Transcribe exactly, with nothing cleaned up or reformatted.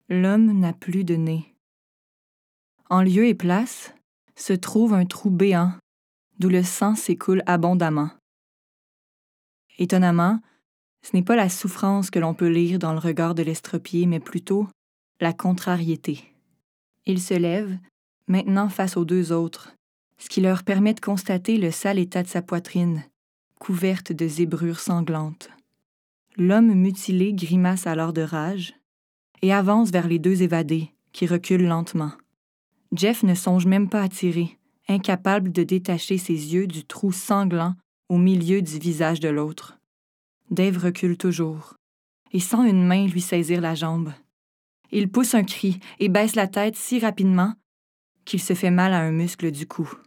L'homme n'a plus de nez. En lieu et place, se trouve un trou béant, d'où le sang s'écoule abondamment. Étonnamment, ce n'est pas la souffrance que l'on peut lire dans le regard de l'estropié, mais plutôt la contrariété. Il se lève, maintenant face aux deux autres, ce qui leur permet de constater le sale état de sa poitrine, couverte de zébrures sanglantes. L'homme mutilé grimace alors de rage et avance vers les deux évadés, qui reculent lentement. Jeff ne songe même pas à tirer, incapable de détacher ses yeux du trou sanglant au milieu du visage de l'autre. Dave recule toujours, et sent une main lui saisir la jambe. Il pousse un cri et baisse la tête si rapidement qu'il se fait mal à un muscle du cou.